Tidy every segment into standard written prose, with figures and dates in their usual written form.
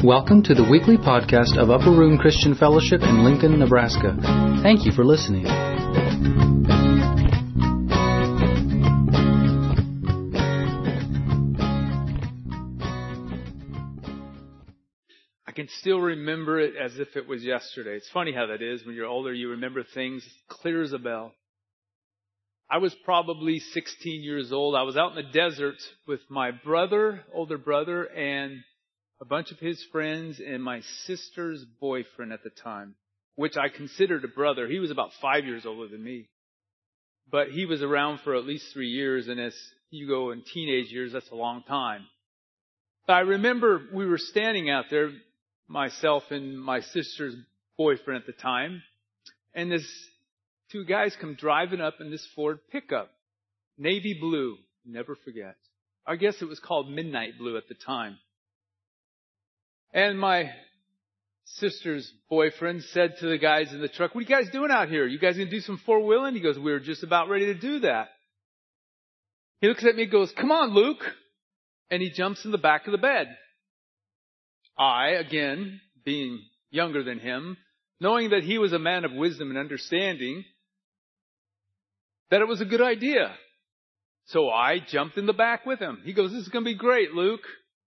Welcome to the weekly podcast of Upper Room Christian Fellowship in Lincoln, Nebraska. Thank you for listening. I can still remember it as if it was yesterday. It's funny how that is. When you're older, you remember things clear as a bell. I was probably 16 years old. I was out in the desert with my older brother, and a bunch of his friends and my sister's boyfriend at the time, which I considered a brother. He was about 5 years older than me. But he was around for at least 3 years, and as you go in teenage years, that's a long time. But I remember we were standing out there, myself and my sister's boyfriend at the time, and this two guys come driving up in this Ford pickup, navy blue, never forget. I guess it was called midnight blue at the time. And my sister's boyfriend said to the guys in the truck, "What are you guys doing out here? You guys going to do some four-wheeling?" He goes, "We were just about ready to do that." He looks at me and goes, "Come on, Luke." And he jumps in the back of the bed. I, again, being younger than him, knowing that he was a man of wisdom and understanding, that it was a good idea. So I jumped in the back with him. He goes, "This is going to be great, Luke."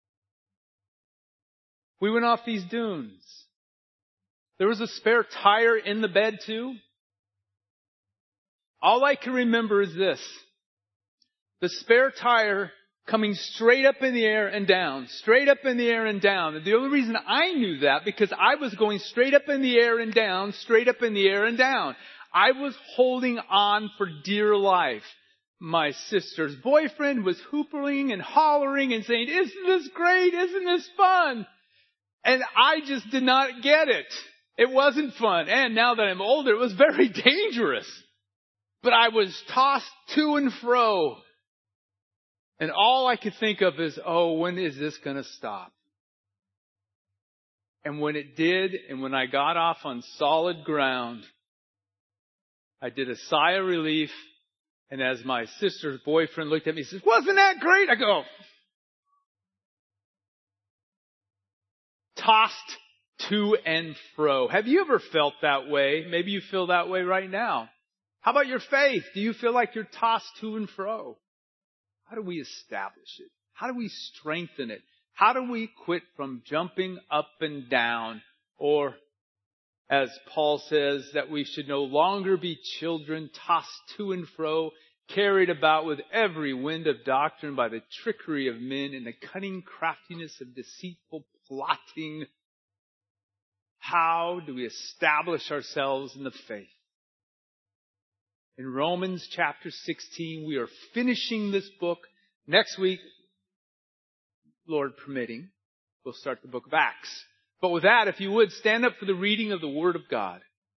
We went off these dunes. There was a spare tire in the bed too. All I can remember is this. The spare tire coming straight up in the air and down, straight up in the air and down. And the only reason I knew that, because I was going straight up in the air and down, straight up in the air and down. I was holding on for dear life. My sister's boyfriend was hoopering and hollering and saying, "Isn't this great? Isn't this fun?" And I just did not get it. It wasn't fun. And now that I'm older, it was very dangerous. But I was tossed to and fro. And all I could think of is, when is this going to stop? And when it did, and when I got off on solid ground, I did a sigh of relief. And as my sister's boyfriend looked at me and says, "Wasn't that great?" I go, tossed to and fro. Have you ever felt that way? Maybe you feel that way right now. How about your faith? Do you feel like you're tossed to and fro? How do we establish it? How do we strengthen it? How do we quit from jumping up and down? Or, as Paul says, that we should no longer be children tossed to and fro, carried about with every wind of doctrine by the trickery of men and the cunning craftiness of deceitful plotting. How do we establish ourselves in the faith? In Romans chapter 16, we are finishing this book. Next week, Lord permitting, we'll start the book of Acts. But with that, if you would, stand up for the reading of the Word of God.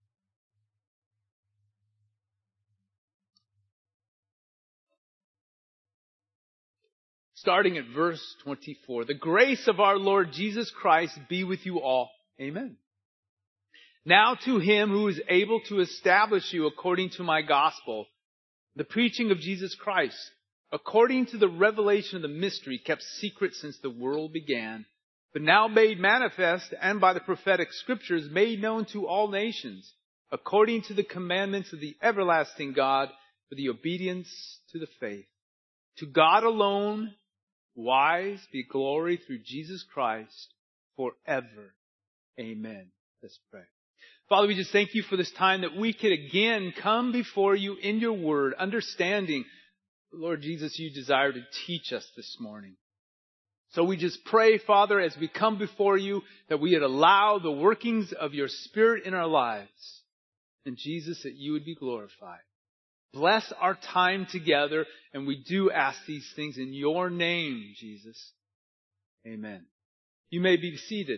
Starting at verse 24. The grace of our Lord Jesus Christ be with you all. Amen. Now to Him who is able to establish you according to my gospel, the preaching of Jesus Christ, according to the revelation of the mystery kept secret since the world began, but now made manifest and by the prophetic scriptures made known to all nations, according to the commandments of the everlasting God, for the obedience to the faith. To God alone, wise be glory through Jesus Christ forever. Amen. Let's pray. Father, we just thank you for this time that we could again come before you in your word, understanding, Lord Jesus, you desire to teach us this morning. So we just pray, Father, as we come before you, that we would allow the workings of your Spirit in our lives. And Jesus, that you would be glorified. Bless our time together, and we do ask these things in your name, Jesus. Amen. You may be seated.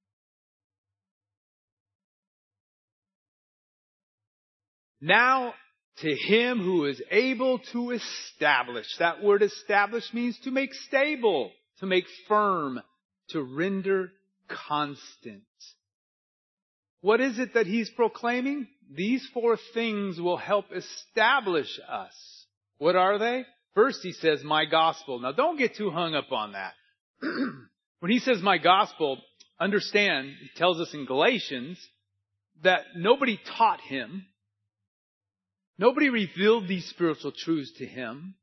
Now to Him who is able to establish. That word establish means to make stable, to make firm, to render constant. What is it that He's proclaiming? These four things will help establish us. What are they? First, He says, my gospel. Now, don't get too hung up on that. When He says my gospel, understand, he tells us in Galatians, that nobody taught him. Nobody revealed these spiritual truths to him,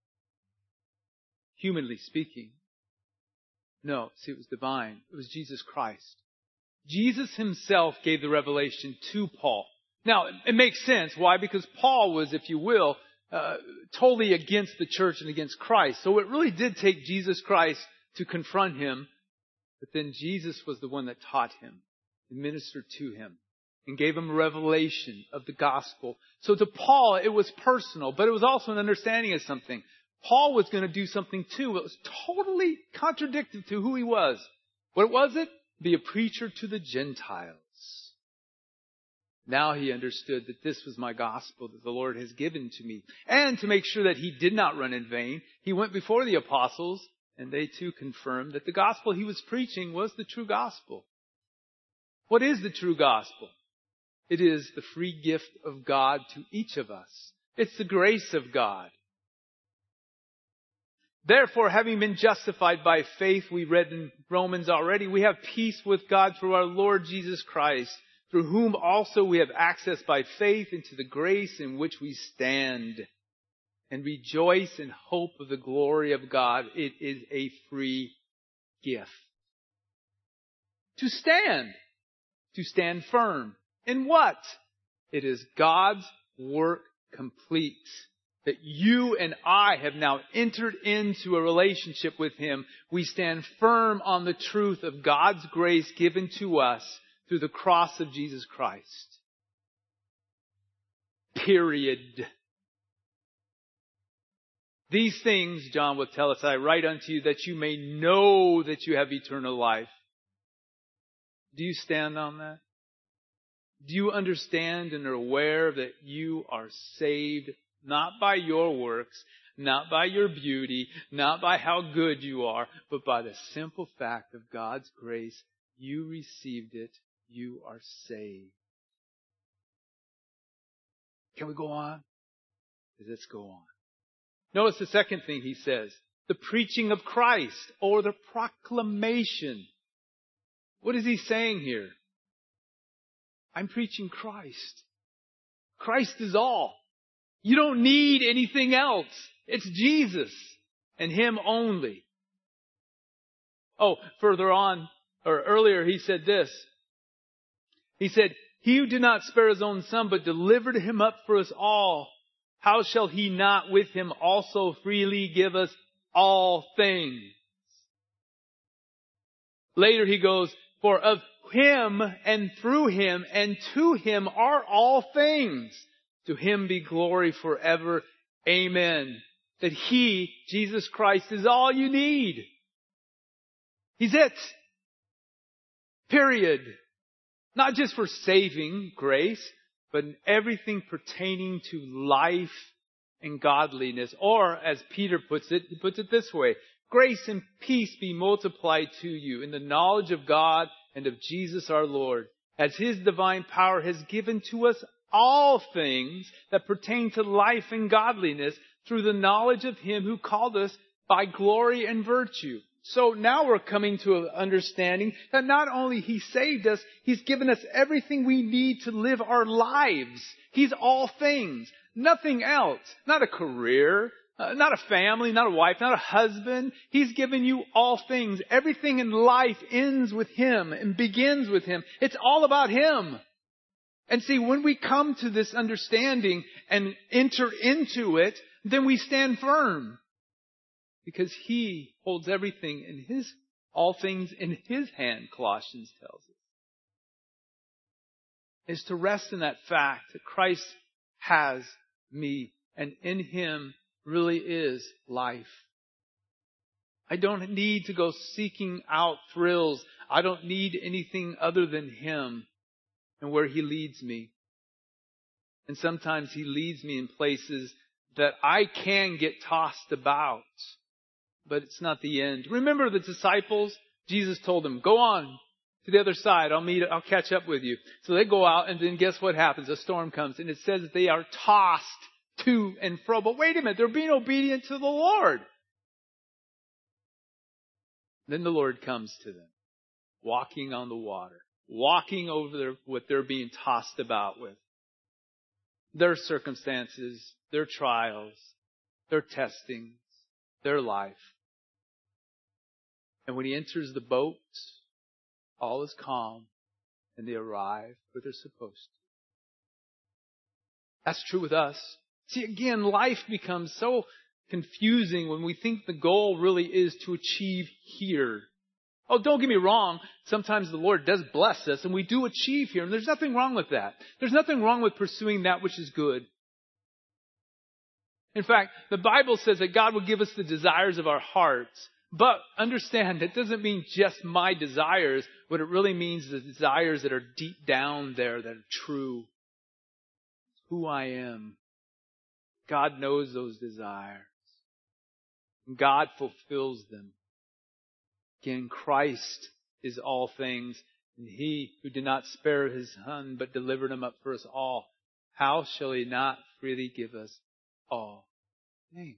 humanly speaking. No, see, it was divine. It was Jesus Christ. Jesus himself gave the revelation to Paul. Now, it makes sense. Why? Because Paul was, if you will, totally against the church and against Christ. So it really did take Jesus Christ to confront him. But then Jesus was the one that taught him and ministered to him and gave him a revelation of the gospel. So to Paul, it was personal, but it was also an understanding of something. Paul was going to do something too that was totally contradictory to who he was. What was it? Be a preacher to the Gentiles. Now he understood that this was my gospel that the Lord has given to me. And to make sure that he did not run in vain, he went before the apostles, and they too confirmed that the gospel he was preaching was the true gospel. What is the true gospel? It is the free gift of God to each of us. It's the grace of God. Therefore, having been justified by faith, we read in Romans already, we have peace with God through our Lord Jesus Christ, through whom also we have access by faith into the grace in which we stand and rejoice in hope of the glory of God. It is a free gift. To stand firm. In what? It is God's work complete. That you and I have now entered into a relationship with Him. We stand firm on the truth of God's grace given to us through the cross of Jesus Christ. Period. These things, John will tell us, I write unto you that you may know that you have eternal life. Do you stand on that? Do you understand and are aware that you are saved not by your works, not by your beauty, not by how good you are, but by the simple fact of God's grace? You received it. You are saved. Can we go on? Let's go on. Notice the second thing he says. The preaching of Christ, or the proclamation. What is he saying here? I'm preaching Christ. Christ is all. You don't need anything else. It's Jesus and Him only. Oh, further on, or earlier, he said this. He said, He who did not spare His own Son, but delivered Him up for us all, how shall He not with Him also freely give us all things? Later he goes, for of Him and through Him and to Him are all things. To Him be glory forever. Amen. That He, Jesus Christ, is all you need. He's it. Period. Not just for saving grace, but in everything pertaining to life and godliness. Or, as Peter puts it, he puts it this way. Grace and peace be multiplied to you in the knowledge of God and of Jesus our Lord, as His divine power has given to us all things that pertain to life and godliness through the knowledge of Him who called us by glory and virtue. So now we're coming to an understanding that not only He saved us, He's given us everything we need to live our lives. He's all things. Nothing else. Not a career, not a family, not a wife, not a husband. He's given you all things. Everything in life ends with Him and begins with Him. It's all about Him. And see, when we come to this understanding and enter into it, then we stand firm. Because He holds everything in all things in His hand, Colossians tells us. Is to rest in that fact that Christ has me, and in Him really is life. I don't need to go seeking out thrills. I don't need anything other than Him and where He leads me. And sometimes He leads me in places that I can get tossed about. But it's not the end. Remember the disciples? Jesus told them, go on to the other side. I'll catch up with you. So they go out, and then guess what happens? A storm comes, and it says that they are tossed to and fro. But wait a minute, they're being obedient to the Lord. Then the Lord comes to them. walking on the water, walking over what they're being tossed about with. Their circumstances, their trials, their testings, their life. And when he enters the boat, all is calm and they arrive where they're supposed to. That's true with us. See, again, life becomes so confusing when we think the goal really is to achieve here. Oh, don't get me wrong. Sometimes the Lord does bless us and we do achieve here. And there's nothing wrong with that. There's nothing wrong with pursuing that which is good. In fact, the Bible says that God will give us the desires of our hearts. But understand, that doesn't mean just my desires. What it really means is the desires that are deep down there, that are true. Who I am. God knows those desires. And God fulfills them. Again, Christ is all things. And He who did not spare His Son, but delivered Him up for us all, how shall He not freely give us all things?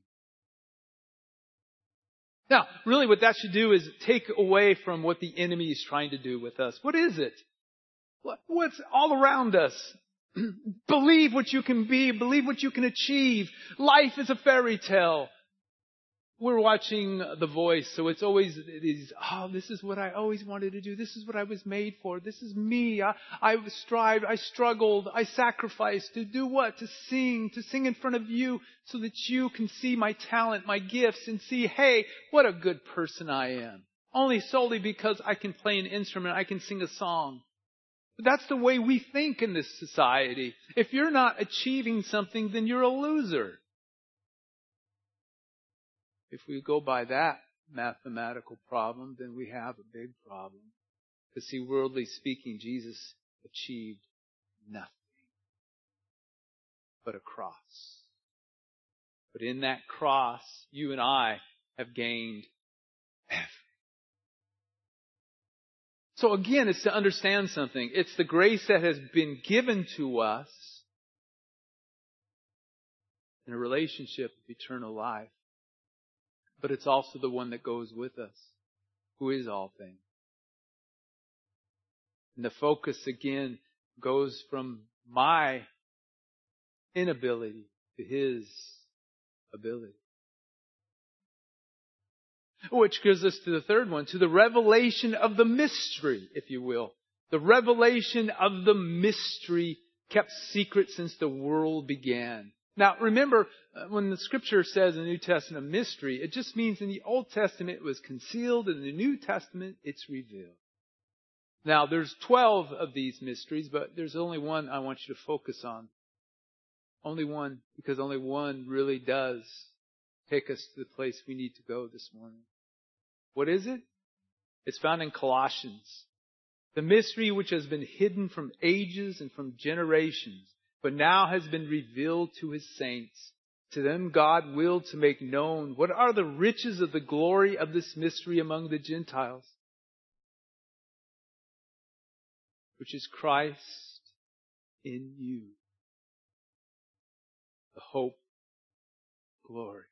Now, really what that should do is take away from what the enemy is trying to do with us. What is it? What's all around us? Believe what you can be. Believe what you can achieve. Life is a fairy tale. We're watching The Voice, so it's always these, this is what I always wanted to do. This is what I was made for. This is me. I strived, I struggled, I sacrificed to do what? To sing in front of you so that you can see my talent, my gifts, and see, hey, what a good person I am. Only solely because I can play an instrument, I can sing a song. But that's the way we think in this society. If you're not achieving something, then you're a loser. If we go by that mathematical problem, then we have a big problem. Because see, worldly speaking, Jesus achieved nothing but a cross. But in that cross, you and I have gained everything. So again, it's to understand something. It's the grace that has been given to us in a relationship of eternal life. But it's also the one that goes with us, who is all things. And the focus again goes from my inability to His ability. Which gives us to the third one, to the revelation of the mystery, if you will. The revelation of the mystery kept secret since the world began. Now, remember, when the Scripture says in the New Testament mystery, it just means in the Old Testament it was concealed, and in the New Testament it's revealed. Now, there's 12 of these mysteries, but there's only one I want you to focus on. Only one, because only one really does take us to the place we need to go this morning. What is it? It's found in Colossians. The mystery which has been hidden from ages and from generations, but now has been revealed to His saints. To them God willed to make known what are the riches of the glory of this mystery among the Gentiles, which is Christ in you, the hope, glory.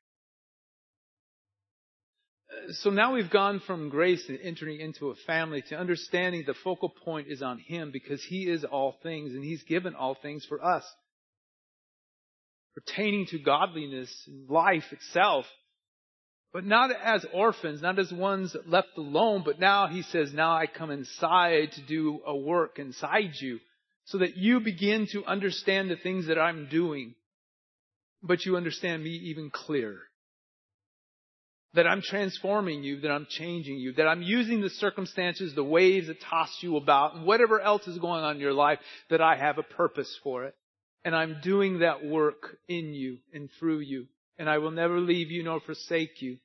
So now we've gone from grace and entering into a family to understanding the focal point is on Him because He is all things and He's given all things for us. Pertaining to godliness and life itself. But not as orphans, not as ones left alone, but now He says, now I come inside to do a work inside you so that you begin to understand the things that I'm doing. But you understand me even clearer. That I'm transforming you, that I'm changing you, that I'm using the circumstances, the waves that toss you about, and whatever else is going on in your life, that I have a purpose for it. And I'm doing that work in you and through you. And I will never leave you nor forsake you.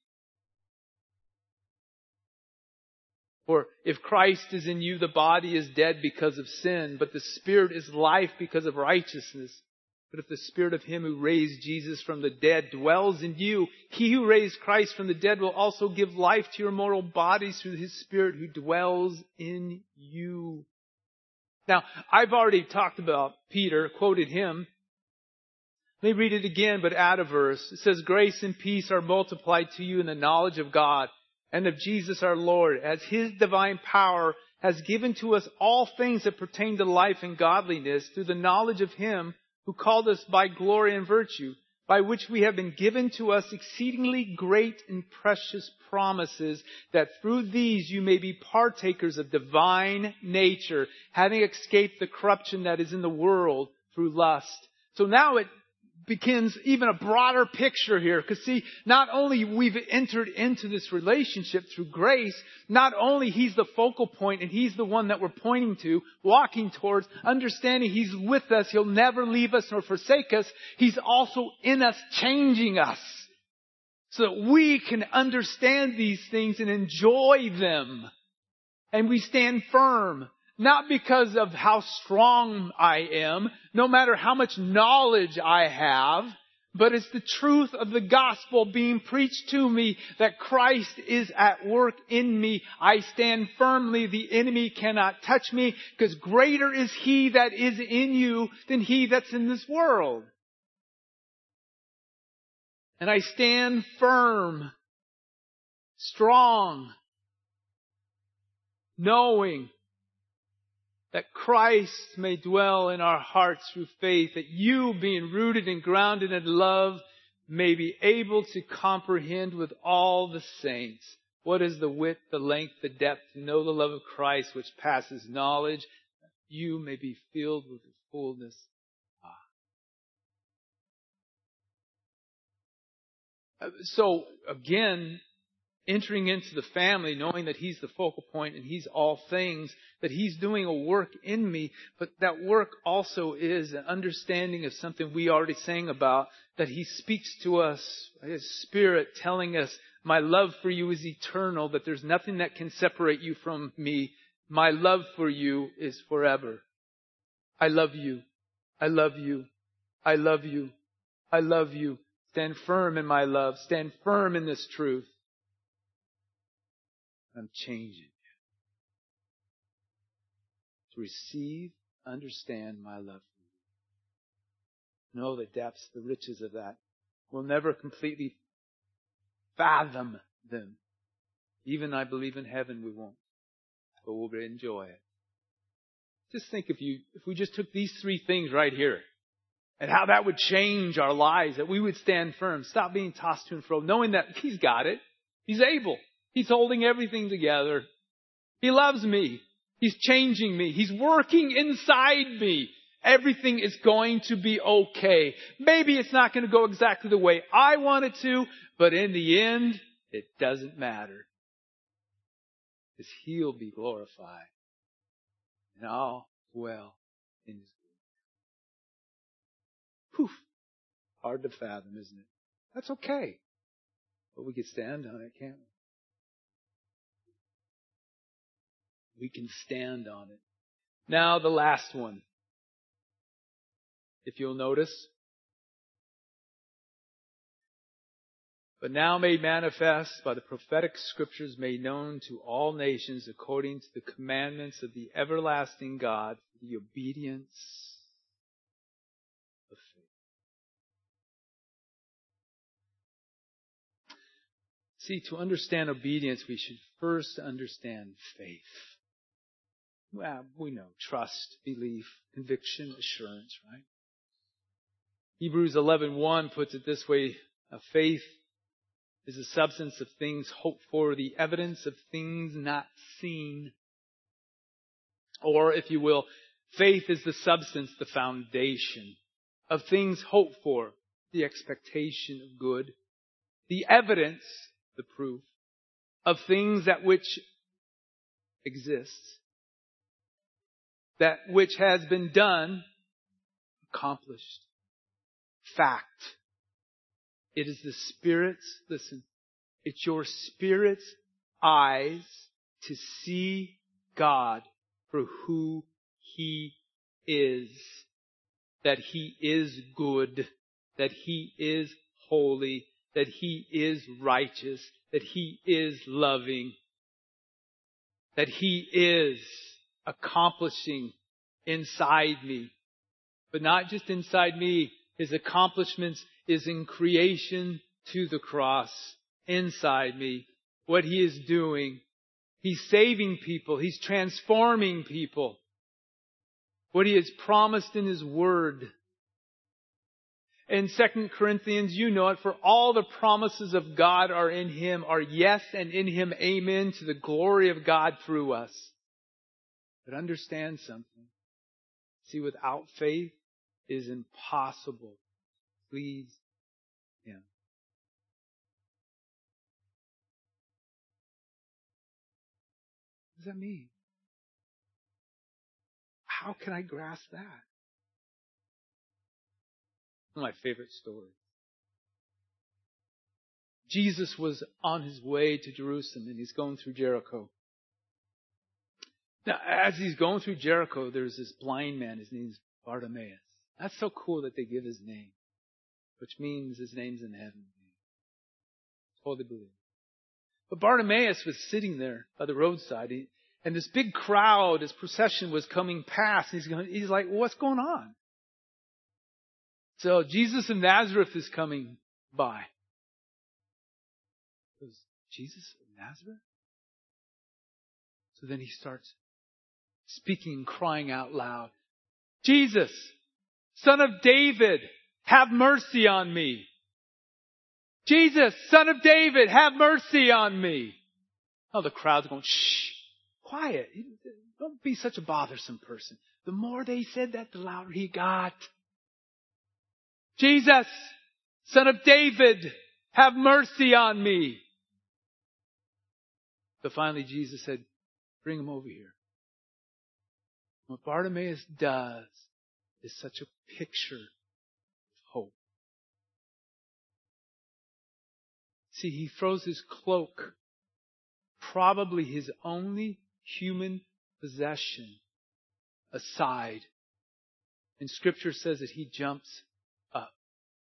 For if Christ is in you, the body is dead because of sin, but the Spirit is life because of righteousness. But if the Spirit of Him who raised Jesus from the dead dwells in you, He who raised Christ from the dead will also give life to your mortal bodies through His Spirit who dwells in you. Now, I've already talked about Peter, quoted him. Let me read it again, but add a verse. It says, grace and peace are multiplied to you in the knowledge of God and of Jesus our Lord, as His divine power has given to us all things that pertain to life and godliness through the knowledge of Him who called us by glory and virtue, by which we have been given to us exceedingly great and precious promises, that through these you may be partakers of divine nature, having escaped the corruption that is in the world through lust. So now it begins even a broader picture here. Because see, not only we've entered into this relationship through grace, not only He's the focal point and He's the one that we're pointing to, walking towards, understanding He's with us, He'll never leave us nor forsake us. He's also in us, changing us, so that we can understand these things and enjoy them. And we stand firm. Not because of how strong I am, no matter how much knowledge I have, but it's the truth of the gospel being preached to me that Christ is at work in me. I stand firmly. The enemy cannot touch me because greater is He that is in you than he that's in this world. And I stand firm, strong, knowing that Christ may dwell in our hearts through faith, that you, being rooted and grounded in love, may be able to comprehend with all the saints what is the width, the length, the depth, to know the love of Christ which passes knowledge, that you may be filled with the fullness of God. So again, entering into the family, knowing that He's the focal point and He's all things, that He's doing a work in me, but that work also is an understanding of something we already sang about, that He speaks to us, His Spirit telling us, my love for you is eternal, that there's nothing that can separate you from me. My love for you is forever. I love you. I love you. I love you. I love you. Stand firm in my love. Stand firm in this truth. I'm changing you to receive, understand my love for you. Know the depths, the riches of that. We'll never completely fathom them. Even I believe in heaven we won't, but we'll enjoy it. Just think if we just took these three things right here and how that would change our lives, that we would stand firm, stop being tossed to and fro, knowing that He's got it. He's able. He's holding everything together. He loves me. He's changing me. He's working inside me. Everything is going to be okay. Maybe it's not going to go exactly the way I want it to, but in the end, it doesn't matter. Because He'll be glorified. And I'll dwell in His glory. Poof. Hard to fathom, isn't it? That's okay. But we can stand on it, can't we? We can stand on it. Now the last one. If you'll notice. But now made manifest by the prophetic scriptures made known to all nations according to the commandments of the everlasting God, for the obedience of faith. See, to understand obedience, we should first understand faith. Well, we know trust, belief, conviction, assurance, right? Hebrews 11:1 puts it this way: faith is the substance of things hoped for, the evidence of things not seen. Or, if you will, faith is the substance, the foundation of things hoped for, the expectation of good, the evidence, the proof of things that which exists. That which has been done, accomplished. Fact. It is the Spirit's, listen, it's your spirit's eyes to see God for who He is. That He is good. That He is holy. That He is righteous. That He is loving. That He is accomplishing inside me. But not just inside me. His accomplishments is in creation to the cross inside me. What He is doing He's saving people. He's transforming people. What He has promised in His Word. In 2 Corinthians, you know it, for all the promises of God are in Him, are yes, and in Him amen, to the glory of God through us. But understand something. See, without faith, it is impossible to please Him. What does that mean? How can I grasp that? One of my favorite stories. Jesus was on His way to Jerusalem and He's going through Jericho. Now, as He's going through Jericho, there's this blind man. His name's Bartimaeus. That's so cool that they give his name, which means his name's in heaven. Totally believe it. But Bartimaeus was sitting there by the roadside, and this big crowd, this procession was coming past. He's like, what's going on? So Jesus of Nazareth is coming by. He goes, Jesus of Nazareth? So then he starts speaking and crying out loud, Jesus, Son of David, have mercy on me. Jesus, Son of David, have mercy on me. Oh, the crowd's going, shh, quiet. Don't be such a bothersome person. The more they said that, the louder he got. Jesus, Son of David, have mercy on me. But finally Jesus said, bring him over here. What Bartimaeus does is such a picture of hope. See, he throws his cloak, probably his only human possession, aside. And Scripture says that he jumps up.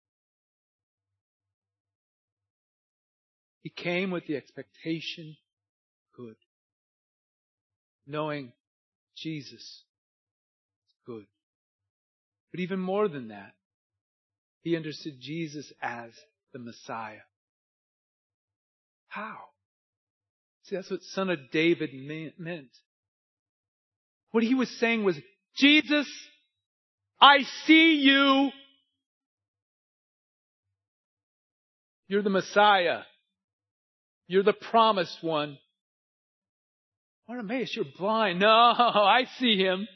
He came with the expectation of good, knowing Jesus is good. But even more than that, he understood Jesus as the Messiah. How? See, that's what Son of David meant. What he was saying was, Jesus, I see you. You're the Messiah. You're the promised one. Bartimaeus, you're blind. No, I see him.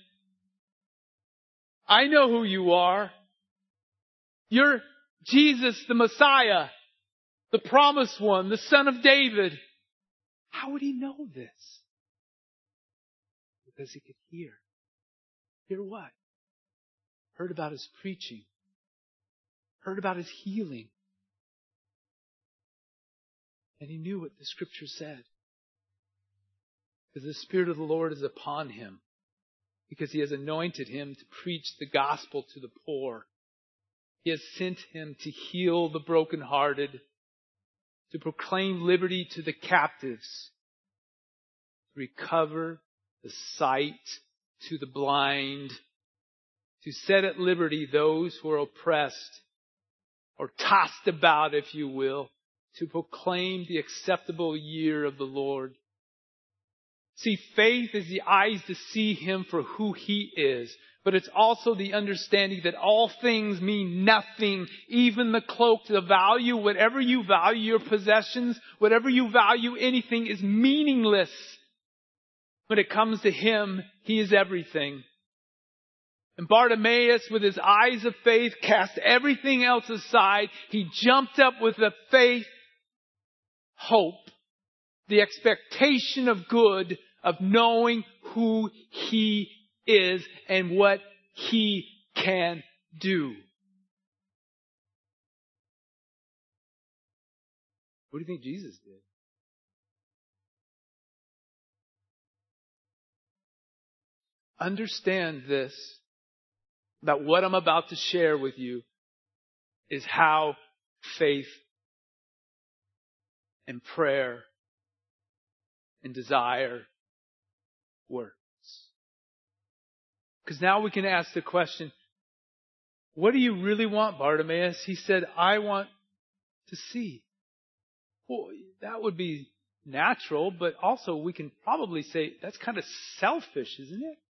I know who you are. You're Jesus, the Messiah, the promised one, the Son of David. How would he know this? Because he could hear. Hear what? Heard about his preaching. Heard about his healing. And he knew what the Scripture said. Because the Spirit of the Lord is upon him. Because He has anointed him to preach the gospel to the poor. He has sent him to heal the brokenhearted, to proclaim liberty to the captives, to recover the sight to the blind, to set at liberty those who are oppressed, or tossed about, if you will, to proclaim the acceptable year of the Lord. See, faith is the eyes to see Him for who He is. But it's also the understanding that all things mean nothing. Even the cloak, the value, whatever you value your possessions, whatever you value anything is meaningless. When it comes to Him, He is everything. And Bartimaeus, with his eyes of faith, cast everything else aside. He jumped up with the faith, hope, the expectation of good, of knowing who He is and what He can do. What do you think Jesus did? Understand this, that what I'm about to share with you is how faith and prayer and desire works. Because now we can ask the question, what do you really want, Bartimaeus? He said, I want to see. Well, that would be natural, but also we can probably say that's kind of selfish, isn't it?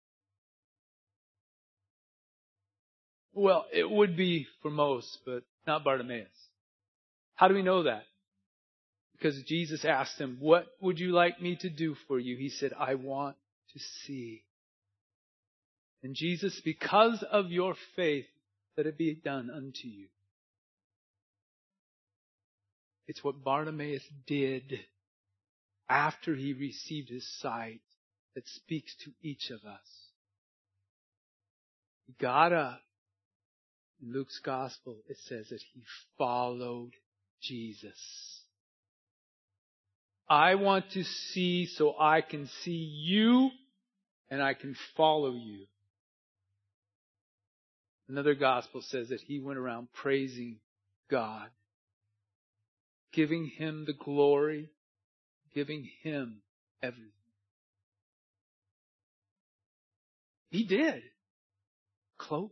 Well, it would be for most, but not Bartimaeus. How do we know that? Because Jesus asked him, what would you like me to do for you? He said, I want to see. And Jesus, because of your faith, let it be done unto you. It's what Bartimaeus did after he received his sight that speaks to each of us. He got up. In Luke's gospel, it says that he followed Jesus. I want to see so I can see you and I can follow you. Another gospel says that he went around praising God, giving him the glory, giving him everything. He did. Cloak.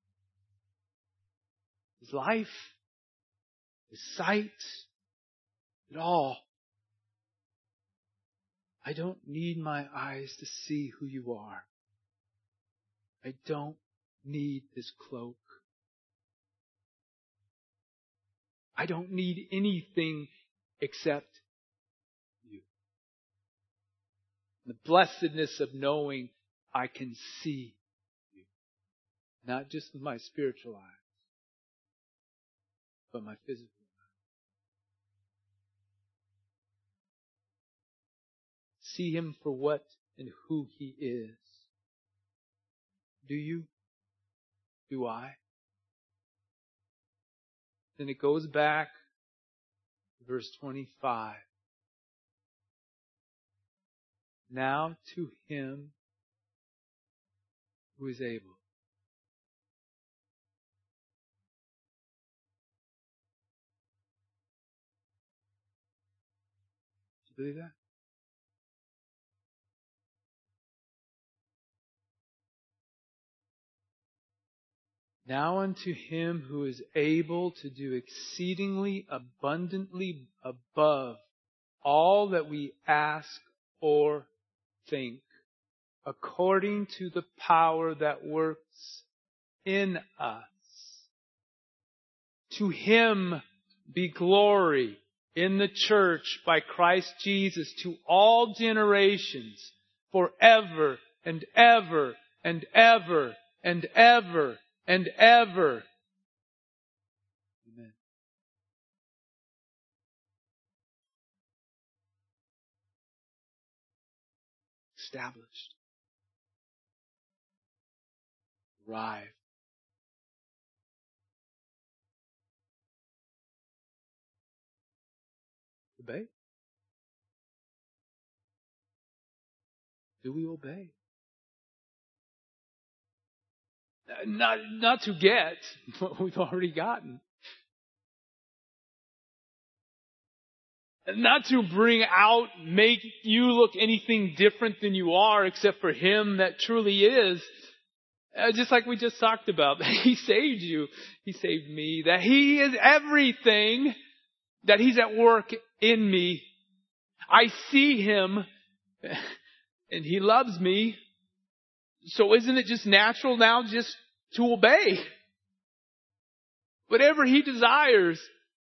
His life. His sight. It all. I don't need my eyes to see who you are. I don't need this cloak. I don't need anything except you. The blessedness of knowing I can see you. Not just with my spiritual eyes, but my physical eyes. See him for what and who he is. Do you? Do I? Then it goes back to verse 25. Now to him who is able. Do you believe that? Now unto him who is able to do exceedingly abundantly above all that we ask or think, according to the power that works in us. To him be glory in the church by Christ Jesus to all generations, forever and ever and ever and ever and ever. Amen. Established. Arrived. Obey? Do we obey? Not to get what we've already gotten. Not to bring out, make you look anything different than you are except for him that truly is. Just like we just talked about. That he saved you. He saved me. That he is everything. That he's at work in me. I see him. And he loves me. So isn't it just natural now just to obey? Whatever he desires.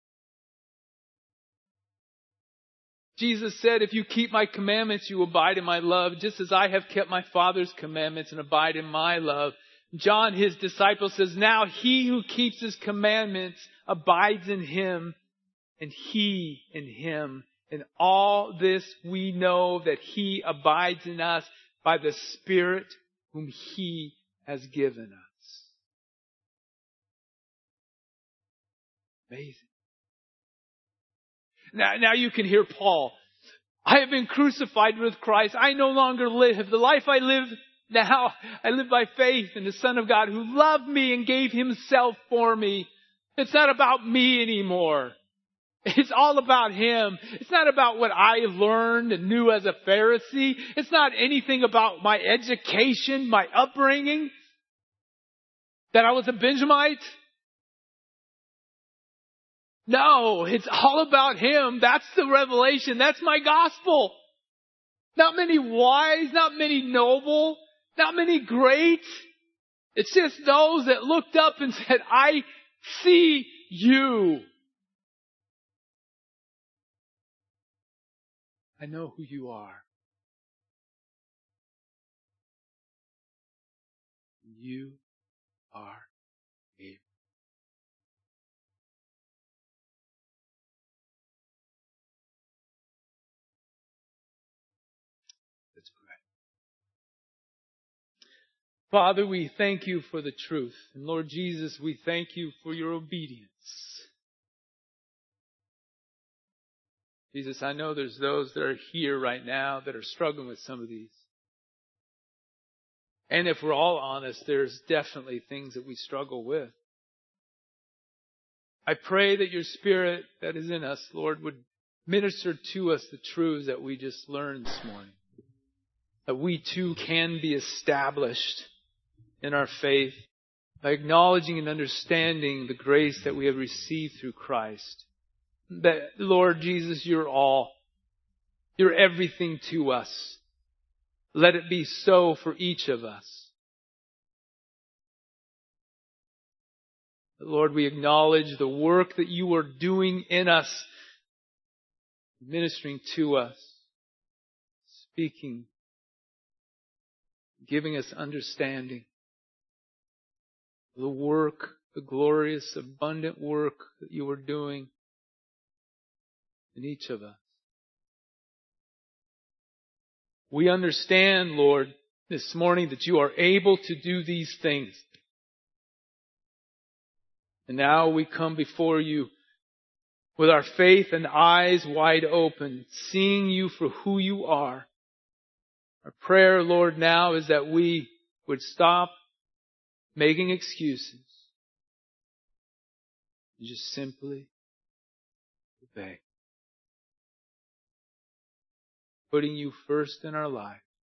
Jesus said, if you keep my commandments, you abide in my love, just as I have kept my Father's commandments and abide in my love. John, his disciple, says, now he who keeps his commandments abides in him, and he in him. And all this we know that he abides in us by the Spirit whom he has given us. Amazing. Now you can hear Paul. I have been crucified with Christ. I no longer live. The life I live now, I live by faith in the Son of God who loved me and gave himself for me. It's not about me anymore. It's all about him. It's not about what I learned and knew as a Pharisee. It's not anything about my education, my upbringing, that I was a Benjamite. No, it's all about Him. That's the revelation. That's my gospel. Not many wise, not many noble, not many great. It's just those that looked up and said, I see you. I know who you are. You are able. Let's pray. Father, we thank you for the truth. And Lord Jesus, we thank you for your obedience. Jesus, I know there's those that are here right now that are struggling with some of these. And if we're all honest, there's definitely things that we struggle with. I pray that your Spirit that is in us, Lord, would minister to us the truths that we just learned this morning. That we too can be established in our faith by acknowledging and understanding the grace that we have received through Christ. That, Lord Jesus, you're all. You're everything to us. Let it be so for each of us. Lord, we acknowledge the work that you are doing in us, ministering to us, speaking, giving us understanding. The work, the glorious, abundant work that you are doing in each of us. We understand, Lord, this morning that you are able to do these things. And now we come before you with our faith and eyes wide open, seeing you for who you are. Our prayer, Lord, now is that we would stop making excuses and just simply obey. Putting you first in our life.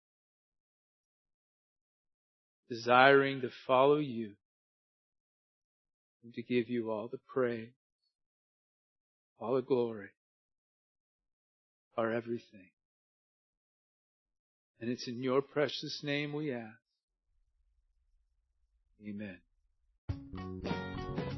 Desiring to follow you and to give you all the praise, all the glory, our everything. And it's in your precious name we ask. Amen.